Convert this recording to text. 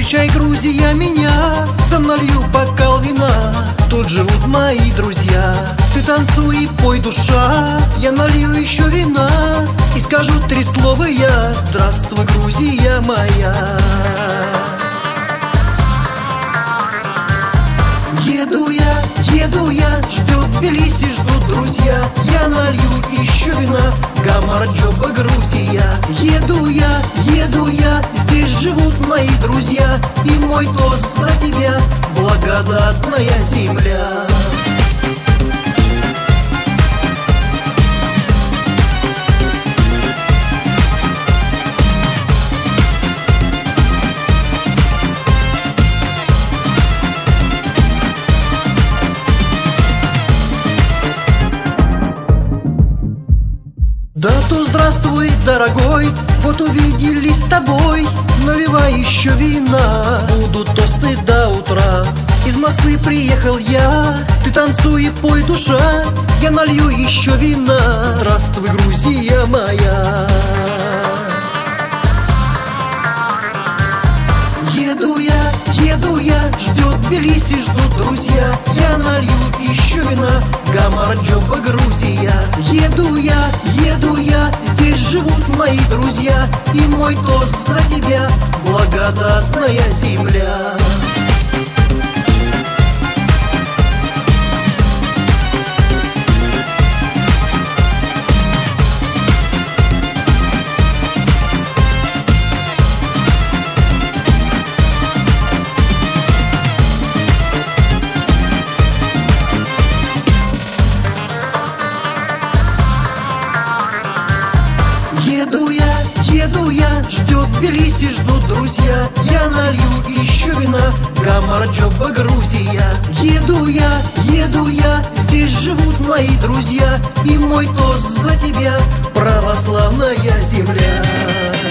Встречай, Грузия, меня, сам налью бокал вина. Тут живут мои друзья, ты танцуй и пой, душа. Я налью еще вина и скажу 3 слова я: здравствуй, Грузия моя. Еду я, ждет Тбилиси, ждут друзья. Я налью еще вина, Гамарджоба, Грузия. Еду я, здесь живут мои друзья. И мой тост за тебя, благодатная земля. Да то здравствуй, дорогой, вот увиделись с тобой. Наливай еще вина, будут тосты до утра. Из Москвы приехал я, ты танцуй и пой, душа. Я налью еще вина, здравствуй, Грузия моя. Еду я, ждет Тбилиси, ждут друзья. Я налью еще вина, Гамарджоба, Грузия. Еду я, здесь живут мои друзья. И мой тост за тебя, благодатная земля. Еду я, ждет Тбилиси, ждут друзья. Я налью еще вина, Гамарджоба, Грузия. Еду я, здесь живут мои друзья. И мой тост за тебя, православная земля.